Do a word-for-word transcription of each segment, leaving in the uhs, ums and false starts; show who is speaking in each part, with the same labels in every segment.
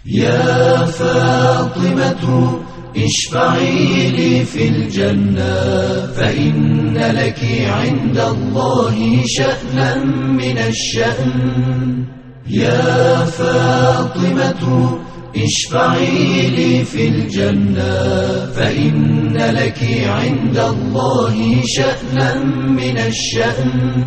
Speaker 1: يا فاطمة اشفعي لي في الجنة فإن لك عند الله شأنا من الشأن. يا فاطمة اشفعي لي في الجنة فإن لك عند الله شأنا من الشأن.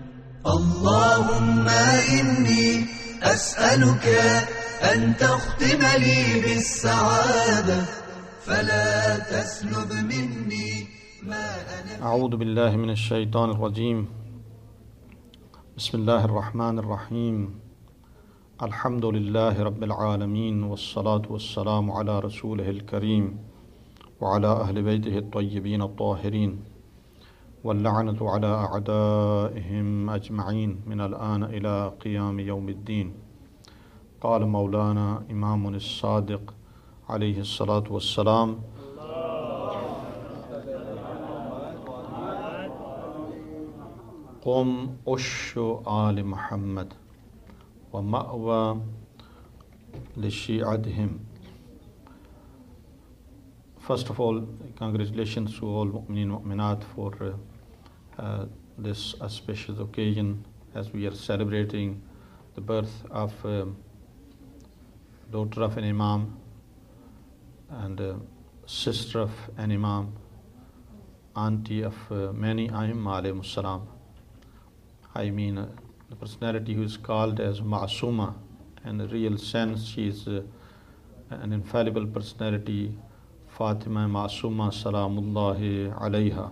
Speaker 1: اللهم إني أسألك أن تختم لي بالسعادة فلا تسلب مني ما أنا.
Speaker 2: أعوذ بالله من الشيطان الرجيم. بسم الله الرحمن الرحيم. الحمد لله رب العالمين والصلاة والسلام على رسوله الكريم وعلى أهل بيته الطيبين الطاهرين واللعنة على أعدائهم أجمعين من الآن إلى قيام يوم الدين. قال مولانا إمام الصادق عليه الصلاة والسلام: قم أش آل محمد ومأوى لشيعتهم. First of all, congratulations to all mu'mineen mu'minat for uh, uh, this auspicious occasion as we are celebrating the birth of uh, daughter of an Imam and uh, sister of an Imam, auntie of uh, many Aimma alayhimus salam. I mean uh, the personality who is called as Ma'asuma. In the real sense, she is uh, an infallible personality, Fatima Ma'asuma Salamullahi alayha.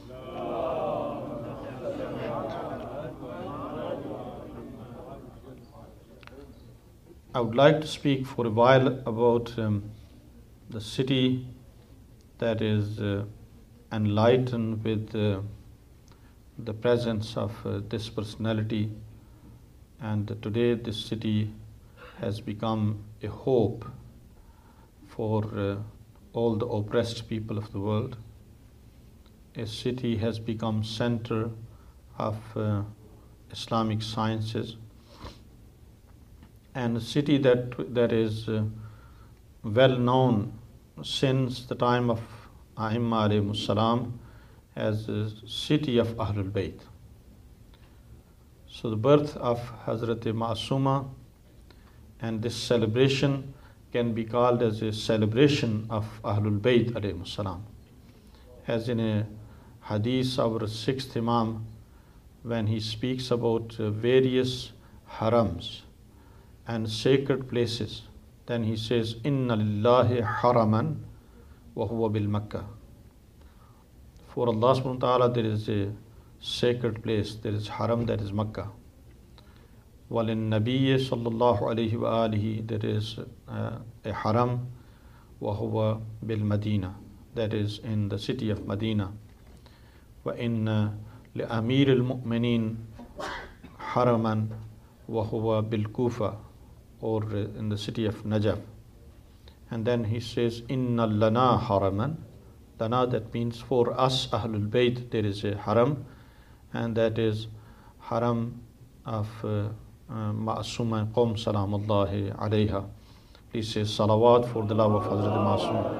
Speaker 2: I would like to speak for a while about um, the city that is uh, enlightened with uh, the presence of uh, this personality, and today this city has become a hope for uh, all the oppressed people of the world. A city has become center of uh, Islamic sciences, and a city that that is uh, well known since the time of A'imma alayhimus salam as a city of Ahlul Bayt. So the birth of Hazrat Ma'asuma and this celebration can be called as a celebration of Ahlul Bayt alayhimus salam. As in a hadith, our sixth Imam, when he speaks about uh, various harams and sacred places, then he says, Inna lillahi haraman wa huwa bil Makkah. For Allah subhanahu wa ta'ala there is a sacred place, there is haram, that is Makkah. Walin Nabiyyi sallallahu alayhi wa alihi, there is uh, a haram, wa huwa bil Madina, that is in the city of Medina. Wa inna li Amir al Mu'mineen haraman wa huwa bil Kufa, or in the city of Najaf. And then he says, Inna lana haraman. Lana, that means for us Ahlul Bayt there is a haram, and that is haram of uh, uh, Ma'asuma Qom Salamullahi alayha. Please say salawat for the love of Hazrat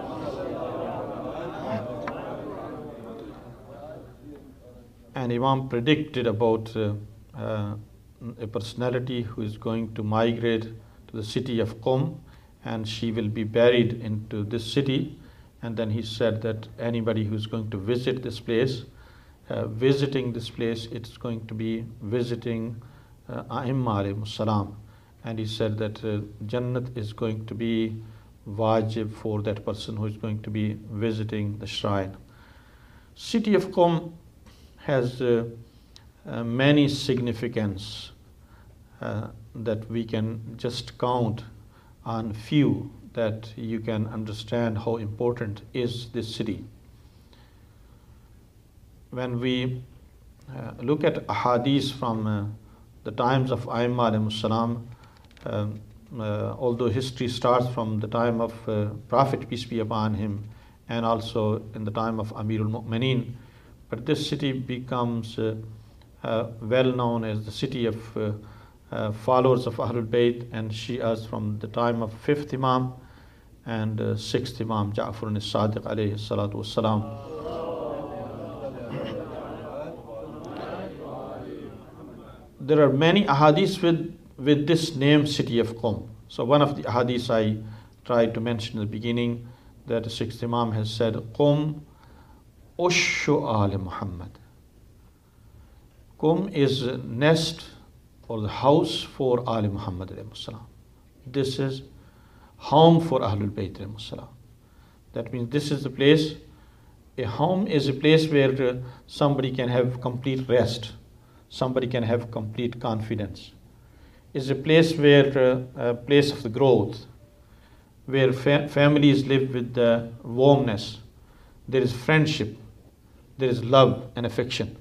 Speaker 2: Ma'asuma. And Imam predicted about uh, uh, a personality who is going to migrate to the city of Qom, and she will be buried into this city. And then he said that anybody who's going to visit this place, uh, visiting this place, it's going to be visiting uh, A'imma alayhimus salam. And he said that uh, Jannat is going to be wajib for that person who is going to be visiting the shrine. City of Qom has uh, uh, many significance uh, that we can just count on few, that you can understand how important is this city. When we uh, look at ahadith from uh, the times of A'imma alayhimus salam, um, uh, although history starts from the time of uh, Prophet, peace be upon him, and also in the time of Amirul Mu'mineen, but this city becomes uh, uh, well known as the city of uh, uh, followers of Ahlul Bayt and Shias from the time of fifth Imam and uh, sixth Imam Ja'far as-Sadiq alayhi salatu wassalam. There are many ahadith with, with this name, city of Qum. So one of the ahadith I tried to mention in the beginning, that the sixth Imam has said, Qum Ushu Ali Muhammad. Qum is a nest or the house for Ali Muhammad alayhi salam. This is home for Ahlul Bayt alayhi salam. That means this is the place, a home is a place where uh, somebody can have complete rest, somebody can have complete confidence. It's a place where, uh, a place of the growth, where fa- families live with uh, warmness, there is friendship, there is love and affection.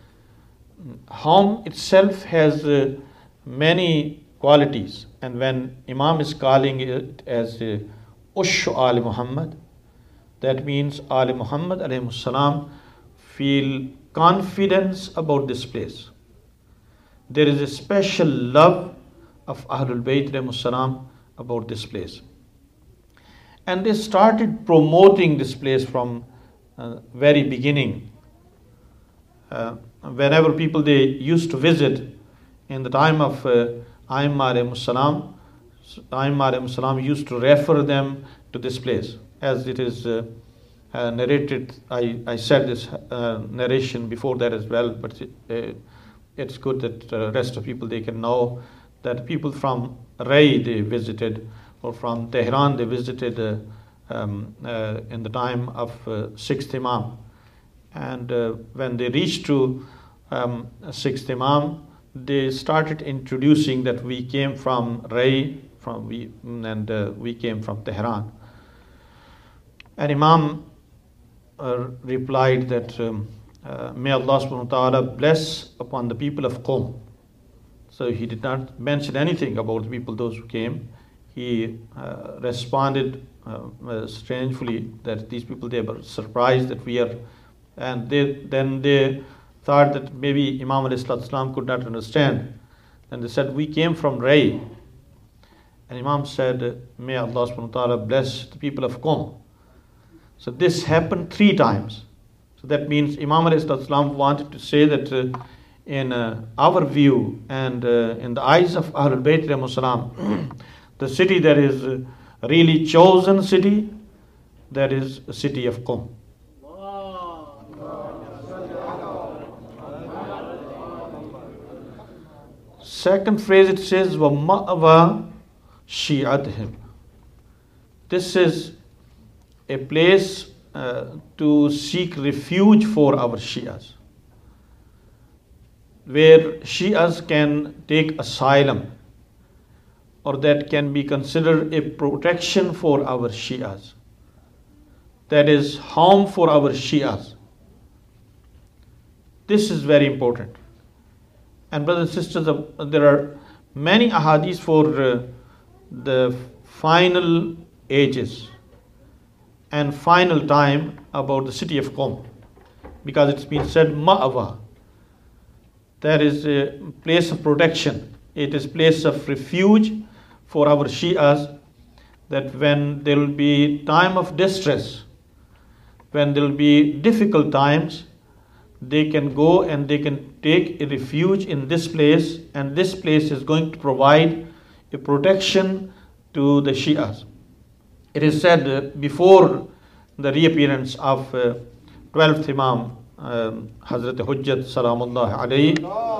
Speaker 2: Home itself has uh, many qualities, and when Imam is calling it as uh, Ushu Ali Muhammad, that means Ali Muhammad alayhi salam feel confidence about this place. There is a special love of Ahlul Bayt alayhi salam about this place. And they started promoting this place from uh, very beginning. Uh, whenever people they used to visit in the time of uh, A'immah alayhi salam, A'immah alayhi salam used to refer them to this place. As it is uh, uh, narrated, I, I said this uh, narration before that as well, but it, uh, it's good that the uh, rest of people they can know that people from Ray they visited, or from Tehran they visited uh, um, uh, in the time of uh, sixth Imam. And uh, when they reached to um, sixth Imam, they started introducing that we came from Ray, from we, and uh, we came from Tehran. And Imam uh, replied that um, uh, may Allah subhanahu wa ta'ala bless upon the people of Qum. So he did not mention anything about the people, those who came. He uh, responded uh, uh, strangely that these people, they were surprised that we are, and they, then they thought that maybe Imam alayhi salatu wasalam could not understand. Then they said, we came from Ray. And Imam said, may Allah subhanahu wa ta'ala bless the people of Qum. So this happened three times. So that means Imam alayhi salatu wasalam wanted to say that uh, in uh, our view and uh, in the eyes of Ahlul Bayt alayhi salam, the city that is uh, really chosen city, that is the city of Qum. Second phrase it says, وَمَأْوَى شِيعَتِهِمْ. This is a place uh, to seek refuge for our Shias, where Shias can take asylum, or that can be considered a protection for our Shias. That is home for our Shias. This is very important. And brothers and sisters, uh, there are many ahadith for uh, the final ages and final time about the city of Qum, because it's been said Ma'wa. There is a place of protection. It is place of refuge for our Shias, that when there will be time of distress, when there will be difficult times, they can go and they can take a refuge in this place, and this place is going to provide a protection to the Shias. It is said uh, before the reappearance of uh, twelfth Imam, um, Hazrat Hujjat Salamullah alayhi,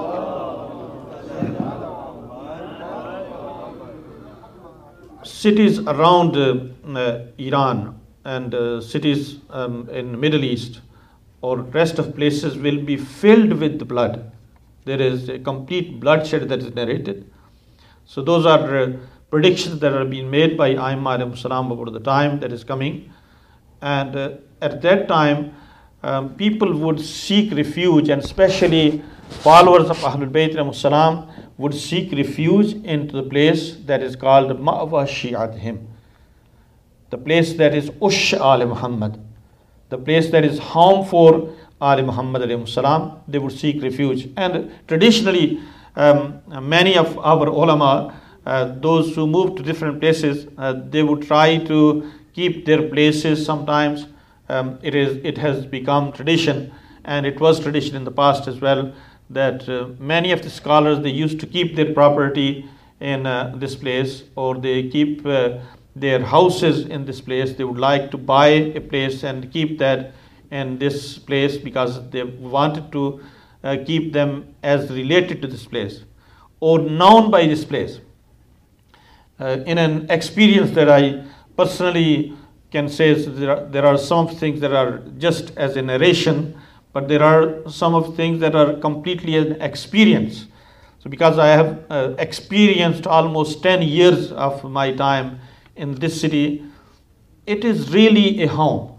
Speaker 2: cities around uh, uh, Iran and uh, cities um, in Middle East or rest of places will be filled with blood. There is a complete bloodshed that is narrated. So those are uh, predictions that are being made by A'immah alayhi salam about the time that is coming. And uh, at that time, um, people would seek refuge, and especially followers of Ahlul Bayt alayhi salam would seek refuge into the place that is called Ma'wa Shi'atihim, the place that is Ush Ali Muhammad, the place that is home for Ali Muhammad alayhi salam. They would seek refuge. And traditionally, um, many of our ulama, uh, those who move to different places, uh, they would try to keep their places sometimes. Um, it is it has become tradition, and it was tradition in the past as well, that uh, many of the scholars, they used to keep their property in uh, this place, or they keep uh, their houses in this place. They would like to buy a place and keep that in this place because they wanted to uh, keep them as related to this place or known by this place. Uh, in an experience that I personally can say, is there are, there are some things that are just as a narration, but there are some of things that are completely an experience. So because I have uh, experienced almost ten years of my time in this city, it is really a home.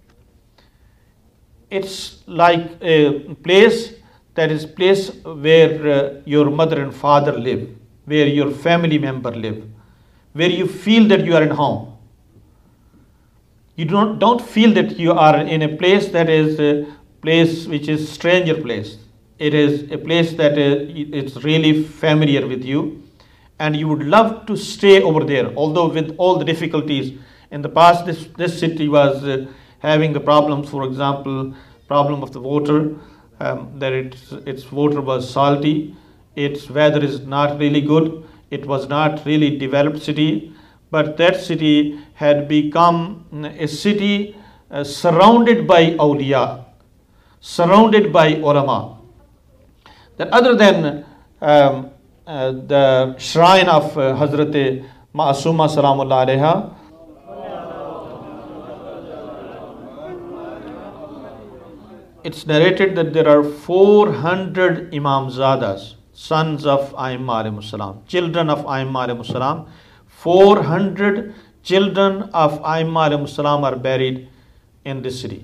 Speaker 2: It's like a place that is place where uh, your mother and father live, where your family member live, where you feel that you are in home. You don't, don't feel that you are in a place that is a place which is stranger place. It is a place that uh, it's really familiar with you, and you would love to stay over there, although with all the difficulties. In the past, this, this city was uh, having the problems, for example, problem of the water, um, that its, its water was salty, its weather is not really good, it was not really developed city, but that city had become a city uh, surrounded by awliya, surrounded by ulama. That other than um, uh, the shrine of uh, Hazrat Ma'asuma Salamullah Alaiha, it's narrated that there are four hundred Imamzadas, sons of Aimma alayhimus salam, children of Aimma alayhimus salam. four hundred children of Aimma alayhimus salam are buried in this city.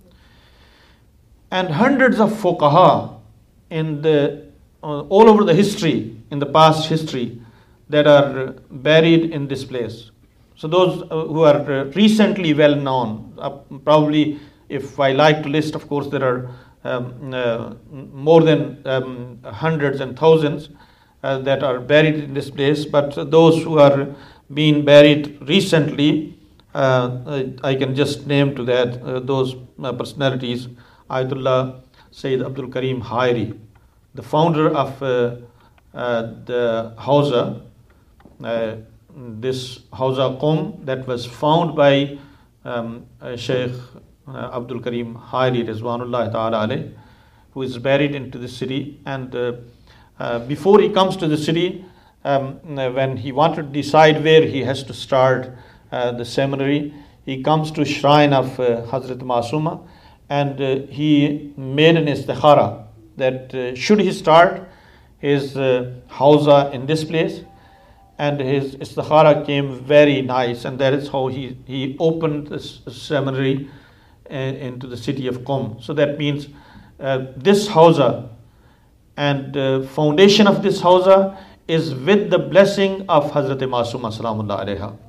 Speaker 2: And hundreds of fuqaha in the uh, all over the history, in the past history, that are buried in this place. So those uh, who are uh, recently well known, uh, probably if I like to list, of course there are um, uh, more than um, hundreds and thousands uh, that are buried in this place, but those who are being buried recently, uh, I can just name to that uh, those uh, personalities. Ayatollah Sayyid Abdul Karim Hairi, the founder of uh, uh, the Hawza, uh, this Hawza Qom that was founded by um, uh, Sheikh uh, Abdul Karim Hairi Rizwanullah Ta'ala alayh, who is buried into the city. And uh, uh, before he comes to the city, um, when he wanted to decide where he has to start uh, the seminary, he comes to shrine of uh, Hazrat Masuma, and uh, he made an istikhara that uh, should he start his uh, hawza in this place, and his istikhara came very nice, and that is how he, he opened this seminary uh, into the city of Qom. So that means uh, this hawza and uh, foundation of this hawza is with the blessing of Hazrat Masuma Salamullah Alaiha.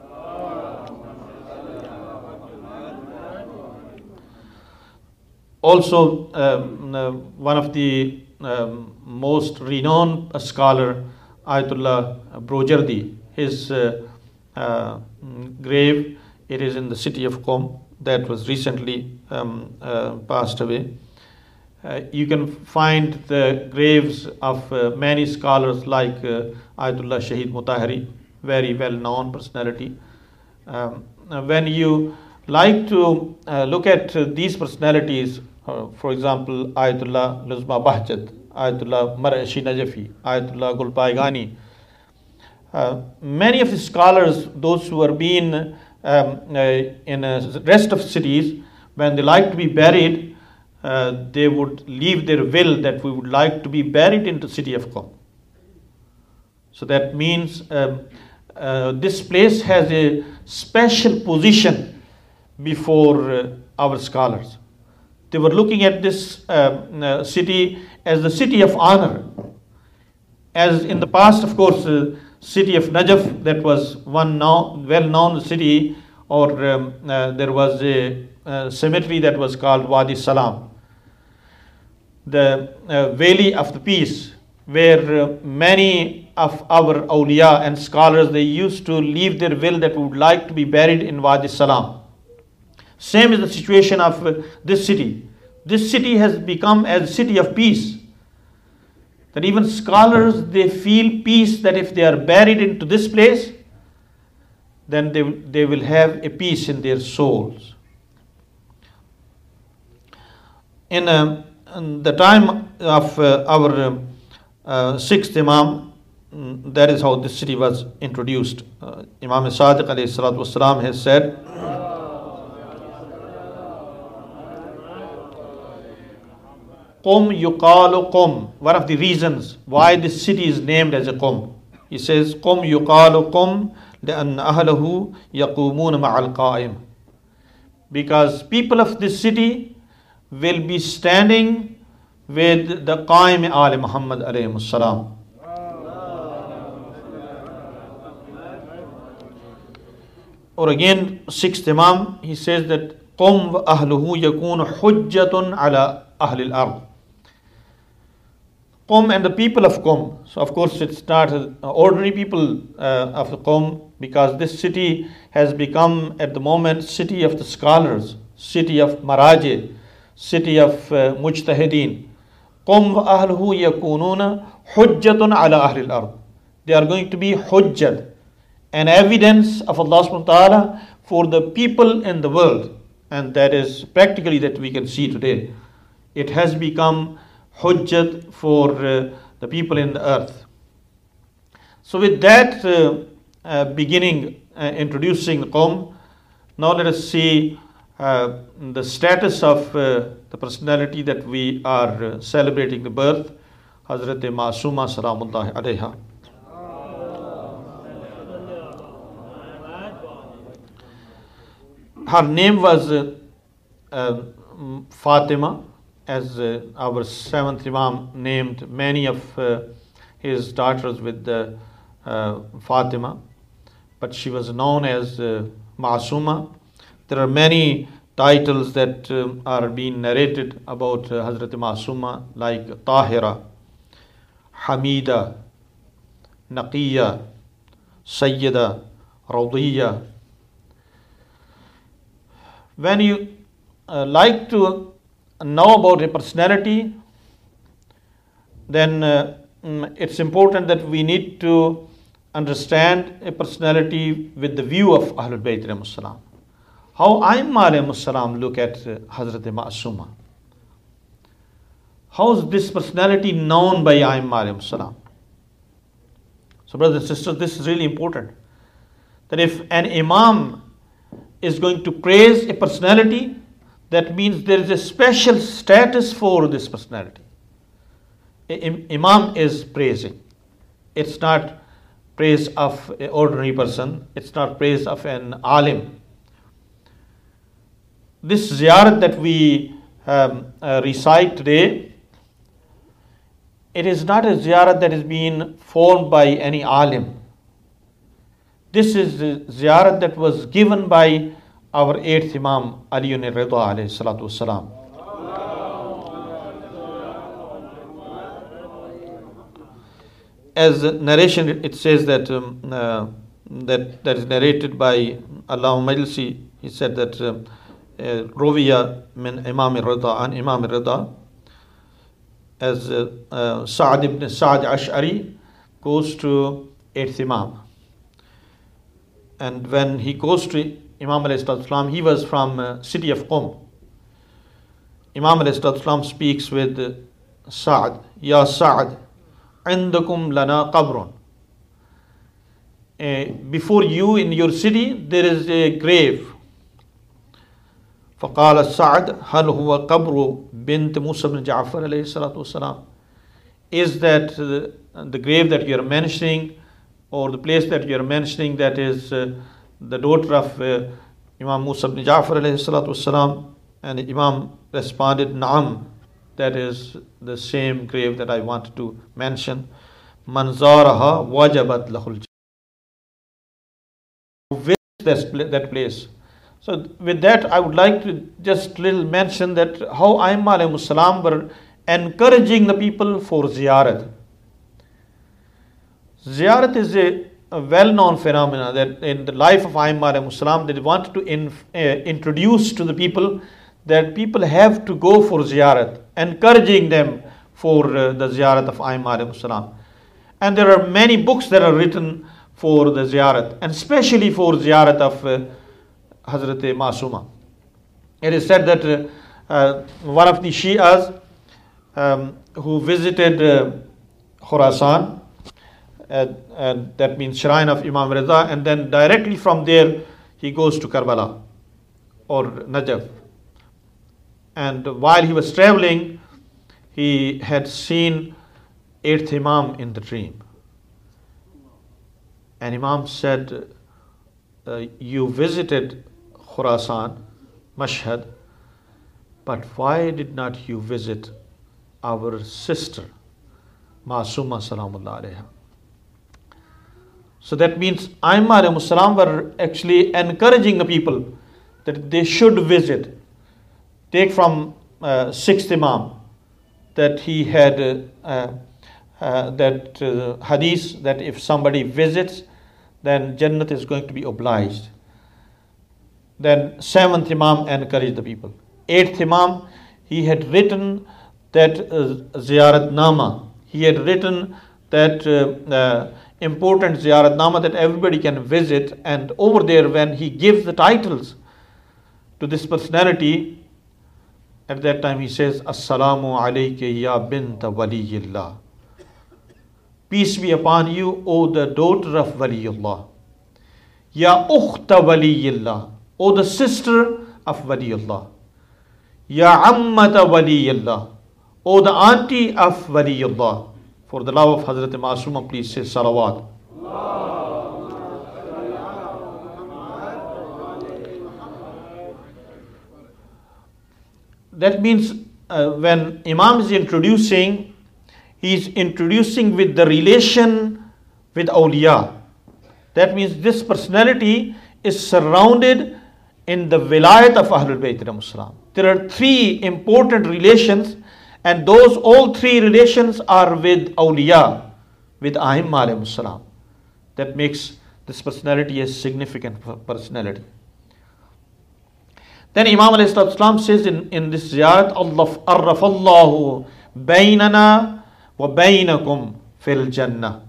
Speaker 2: Also, um, uh, one of the um, most renowned scholar, Ayatollah Brojardi, his uh, uh, grave, it is in the city of Qom, that was recently um, uh, passed away. Uh, you can find the graves of uh, many scholars like uh, Ayatollah Shaheed Mutahari, very well known personality. Um, when you like to uh, look at uh, these personalities, uh, for example, Ayatollah Luzma Bahjat, Ayatollah Marashi Najafi, Ayatollah Gulpaigani, uh, many of the scholars, those who are being um, uh, in the rest of cities, when they like to be buried, Uh, they would leave their will that we would like to be buried in the city of Qom. So that means um, uh, this place has a special position before uh, our scholars. They were looking at this uh, uh, city as the city of honor. As in the past, of course, uh, city of Najaf, that was one now well-known city, or um, uh, there was a, a cemetery that was called Wadi Salam, the uh, Valley of the Peace, where uh, many of our awliya and scholars, they used to leave their will that would like to be buried in Wadi Salam. Same is the situation of uh, this city. This city has become a city of peace. That even scholars, they feel peace that if they are buried into this place, then they, they will have a peace in their souls. In, uh, in the time of uh, our uh, uh, sixth Imam, mm, that is how this city was introduced. Uh, Imam Sadiq alayhi salatu wasalam has said, Qum yuqalu Qum. One of the reasons why this city is named as a Qum. He says, Qum yuqalu Qum لأن أهله يقومون مع القائم. Because people of this city will be standing with the Qaim Ali Muhammad alayhi salam. Or again, sixth Imam, he says that قم وأهله يكون حجة على أهل الأرض. Qum and the people of Qum. So of course it's not uh, ordinary people uh, of the Qum, because this city has become at the moment city of the scholars, city of Maraji, city of uh, Mujtahideen. Qum wa ahluhu yakununa hujjatun ala ahli al-ard. They are going to be hujjat, an evidence of Allah subhanahu wa ta'ala for the people in the world. And that is practically that we can see today. It has become hujjat for uh, the people in the earth. So with that uh, uh, beginning, uh, introducing the Qawm, now let us see uh, the status of uh, the personality that we are uh, celebrating the birth, Hazrat Ma'asuma Salamullahi alayha. Her name was uh, uh, Fatima, as uh, our seventh Imam named many of uh, his daughters with uh, uh, Fatima, but she was known as uh, Ma'asuma. There are many titles that uh, are being narrated about uh, Hazrat Ma'asuma, like Tahira, Hamida, Naqiya, Sayyida, Radiya. When you uh, like to know about a personality, then uh, it's important that we need to understand a personality with the view of Ahlul Bayt alayhi salam. How Aimma alayhi salam look at uh, Hazrat Ma'asuma. How is this personality known by Aimma alayhi salam? So brothers and sisters, this is really important. That if an Imam is going to praise a personality, that means there is a special status for this personality. Im- Imam is praising. It's not praise of an ordinary person. It's not praise of an alim. This ziyarat that we um, uh, recite today, it is not a ziyarat that is being formed by any alim. This is the ziyarat that was given by our eighth Imam Ali Rida alayhi salatu wasalam. As narration, it says that um, uh, that that is narrated by Allah Majlisi. He said that uh, uh, Roviya min Imam Rida an Imam Rida, as uh, uh, Sa'd ibn Sa'd Ash'ari goes to eighth Imam. And when he goes to Imam alayhi salatu wasalam, he was from uh, city of Qum. Imam alayhi salatu wasalam speaks with uh, Sa'd, Ya Sa'd, indakum lana qabrun. Uh, before you in your city there is a grave. فقال سعد هل هو قبر بنت موسى بن جعفر عليه الصلاة والسلام. Is that uh, the grave that you are mentioning, or the place that you are mentioning, that is uh, the daughter of uh, Imam Musa ibn Ja'far alayhi salatu wassalam? And Imam responded, Naam, that is the same grave that I wanted to mention. Manzaraha wajabat lahul jannah. Visit that place. So with that, I would like to just little mention that how Aimma alayhi salam were encouraging the people for ziyarat. Ziyarat is a, a well-known phenomenon that in the life of A'immah alayhi salam, they wanted to in, uh, introduce to the people that people have to go for ziyarat, encouraging them for uh, the ziyarat of A'immah alayhi salam. And there are many books that are written for the ziyarat, and especially for ziyarat of uh, Hazrat Masuma. It is said that uh, uh, one of the Shias um, who visited uh, Khurasan, uh, uh, that means shrine of Imam Reza, and then directly from there he goes to Karbala or Najaf. And while he was traveling, he had seen eighth Imam in the dream. And Imam said, uh, you visited Khurasan, Mashhad, but why did not you visit our sister, Masuma Salamullah alayha? So that means A'immah alayhi salam were actually encouraging the people that they should visit. Take from uh, sixth Imam that he had uh, uh, uh, that uh, hadith that if somebody visits, then Jannat is going to be obliged. Then seventh Imam encouraged the people. Eighth Imam, he had written that uh, Ziyarat Nama. He had written that uh, uh, important Ziyarat Nama that everybody can visit. And over there, when he gives the titles to this personality, at that time he says, Assalamu alayka ya binta waliyillah. Peace be upon you, O the daughter of Waliullah. Ya ukhta waliyillah. O the sister of Waliullah. Ya ammata waliyillah. O the auntie of Waliullah. For the love of Hazrat Masuma, please say salawat. That means uh, when Imam is introducing, he is introducing with the relation with awliya. That means this personality is surrounded in the vilayat of Ahlul Bayt alayhim salam. There are three important relations, and those all three relations are with awliya, with A'immah alayhim salam. That makes this personality a significant personality. Then Imam alayhi salatu wasalam says in, in this ziyarat, Allah arrafallahu baynana wa baynakum fil jannah.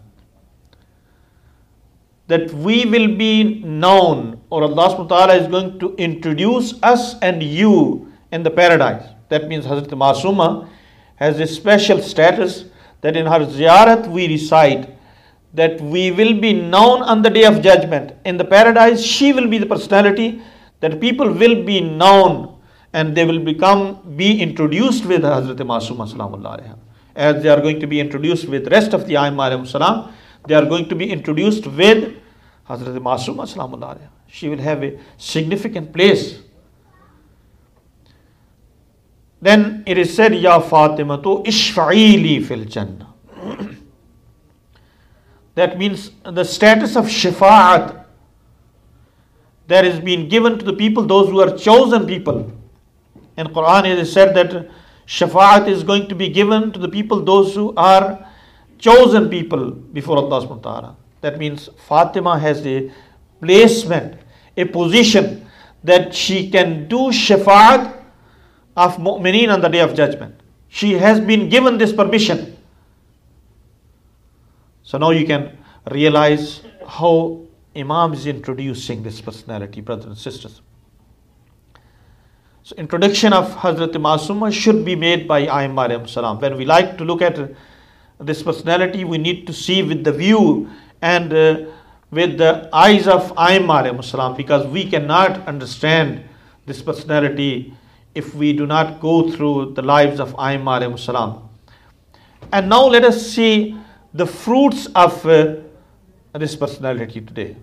Speaker 2: That we will be known, or Allah subhanahu wa ta'ala is going to introduce us and you in the paradise. That means Hazrat Masuma has a special status that in her ziyarat we recite that we will be known on the day of judgment. In the paradise, she will be the personality that people will be known and they will become, be introduced with Hazrat Masuma Salamullah alayha. As they are going to be introduced with rest of the A'immah alayhim salam, they are going to be introduced with Hazrat Masuma Salamullah alayha. She will have a significant place. Then it is said, Ya Fatimatu ishfa'ili fil jannah. That means the status of shafa'at that is being given to the people, those who are chosen people. In Quran it is said that shafa'at is going to be given to the people, those who are chosen people before Allah subhanahu wa ta'ala. That means Fatima has a placement, a position that she can do shafa'at of mu'mineen on the day of judgment. She has been given this permission. So now you can realize how Imam is introducing this personality, brothers and sisters. So introduction of Hazrat Masuma should be made by A'immah alayhim salam. When we like to look at this personality, we need to see with the view and uh, with the eyes of A'immah alayhim salam, because we cannot understand this personality if we do not go through the lives of A'immah alayhim salam. And now let us see the fruits of uh, this personality today.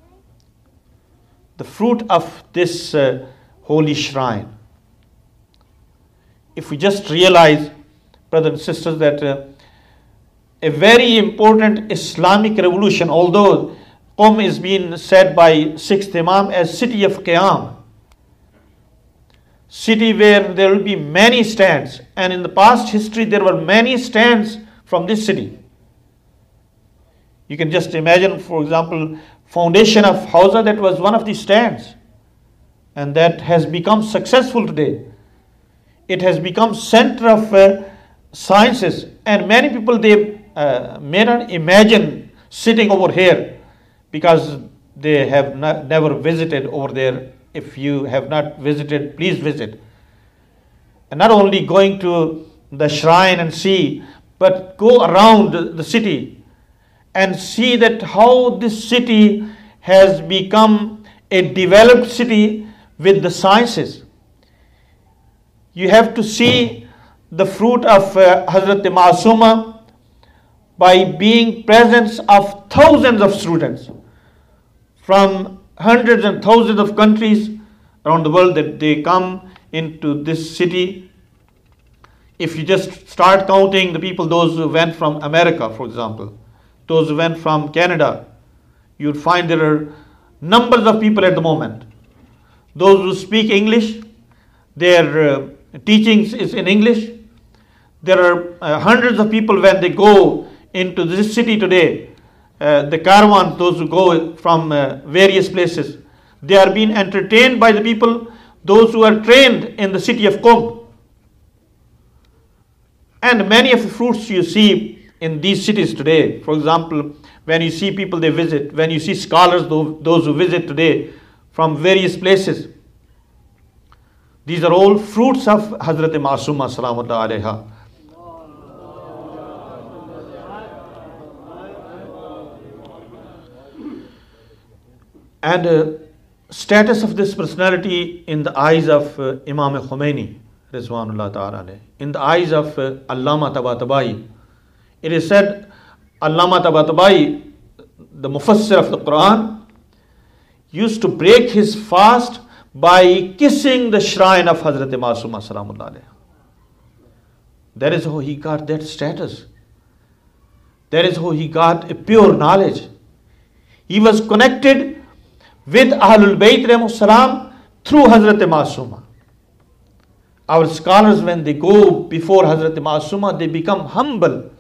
Speaker 2: The fruit of this uh, holy shrine. If we just realize, brothers and sisters, that uh, a very important Islamic revolution, although Qom is being said by sixth Imam as city of Qiyam, city where there will be many stands, and in the past history there were many stands from this city. You can just imagine, for example, foundation of Hausa, that was one of the stands, and that has become successful today. It has become center of uh, sciences, and many people, they uh, may not imagine sitting over here because they have not, never visited over there. If you have not visited, please visit. And not only going to the shrine and see, but go around the city and see that how this city has become a developed city with the sciences. You have to see the fruit of uh, Hazrat Masuma by being presence of thousands of students from hundreds and thousands of countries around the world, that they come into this city. If you just start counting the people, those who went from America, for example, those who went from Canada, you'd find there are numbers of people at the moment. Those who speak English, their uh, teachings is in English. There are uh, hundreds of people when they go into this city today. Uh, the caravan, those who go from uh, various places, they are being entertained by the people, those who are trained in the city of Qom. And many of the fruits you see in these cities today, for example, when you see people they visit, when you see scholars, those who visit today from various places, these are all fruits of Hazrat Masuma Salamullah Alaiha. And uh, status of this personality in the eyes of uh, Imam Khomeini, Rizwanullah Ta'ala alayhi, in the eyes of uh, Allama Tabatabai. It is said Allama Tabatabai, the Mufassir of the Quran, used to break his fast by kissing the shrine of Hazrat Masuma Salamullah alayhi. That is how he got that status. That is how he got a pure knowledge. He was connected with Ahlul Bayt Rehmus Salam through Hazrat Masuma. Our scholars, when they go before Hazrat Masuma, they become humble.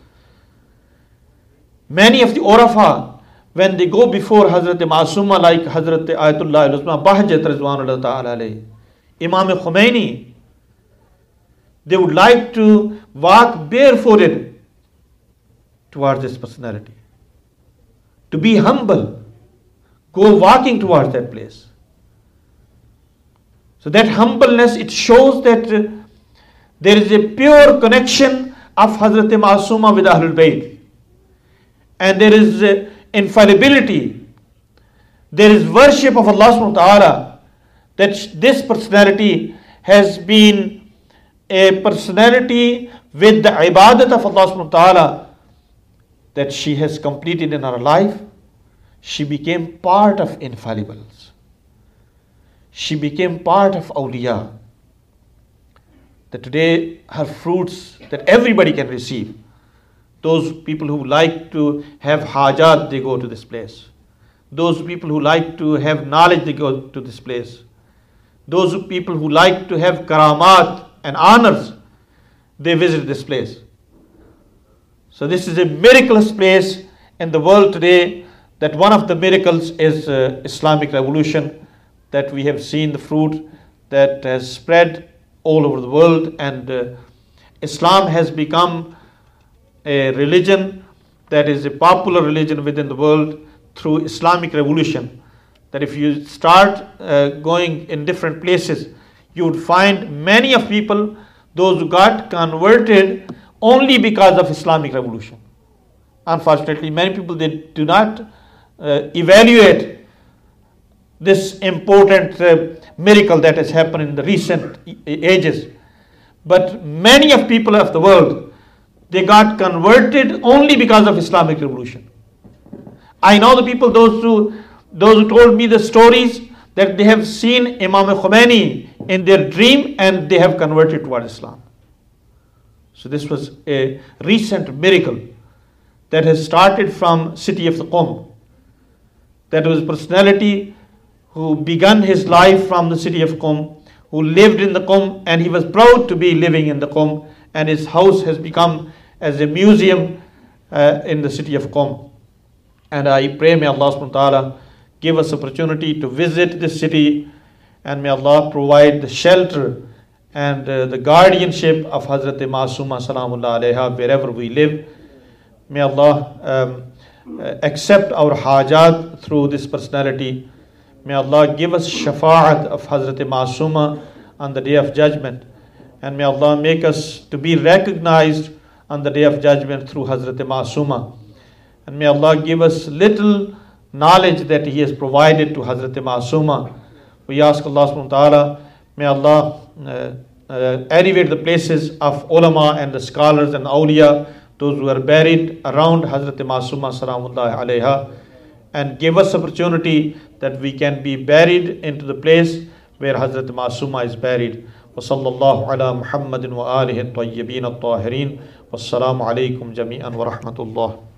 Speaker 2: Many of the Urafa, when they go before Hazrat Masuma, like Hazrat Ayatullah al-Uzma Bahjat Rizwanullah Ta'ala alayhi, Imam Khomeini, they would like to walk barefooted towards this personality. To be humble. Go walking towards that place. So that humbleness, it shows that uh, there is a pure connection of Hazrat Masuma with Ahlul Bayt. And there is uh, infallibility. There is worship of Allah subhanahu wa ta'ala. That this personality has been a personality with the ibadat of Allah subhanahu wa ta'ala that she has completed in her life. She became part of infallibles. She became part of awliya. That today her fruits that everybody can receive. Those people who like to have hajat, they go to this place. Those people who like to have knowledge, they go to this place. Those people who like to have karamat and honors, they visit this place. So this is a miraculous place in the world today. That one of the miracles is uh, Islamic revolution, that we have seen the fruit that has spread all over the world, and uh, Islam has become a religion that is a popular religion within the world through Islamic revolution. That if you start uh, going in different places, you would find many of people, those who got converted only because of Islamic revolution. Unfortunately, many people, they do not Uh, evaluate this important uh, miracle that has happened in the recent ages. But many of people of the world, they got converted only because of Islamic revolution. I know the people, those who those who told me the stories that they have seen Imam Khomeini in their dream and they have converted towards Islam. So this was a recent miracle that has started from city of the Qom. That was a personality who began his life from the city of Qom, who lived in the Qom, and he was proud to be living in the Qom, and his house has become as a museum uh, in the city of Qom. And I pray may Allah subhanahu wa ta'ala give us opportunity to visit this city, and may Allah provide the shelter and uh, the guardianship of Hazrat Masuma Salamullah Alaiha wherever we live. May Allah um, uh, accept our hajat through this personality. May Allah give us shafa'at of Hazrat Masuma on the Day of Judgment. And may Allah make us to be recognized on the Day of Judgment through Hazrat Masuma. And may Allah give us little knowledge that He has provided to Hazrat Masuma. We ask Allah subhanahu wa ta'ala, may Allah uh, uh, elevate the places of ulama and the scholars and awliya, those who are buried around Hazrat Masuma Salamullahi Alaiha, and give us opportunity that we can be buried into the place where Hazrat Masuma is buried. Wa sallallahu ala Muhammadin wa alihi at-tayyibin at-tahirin. Wassalamu alaikum jami'an wa rahmatullah.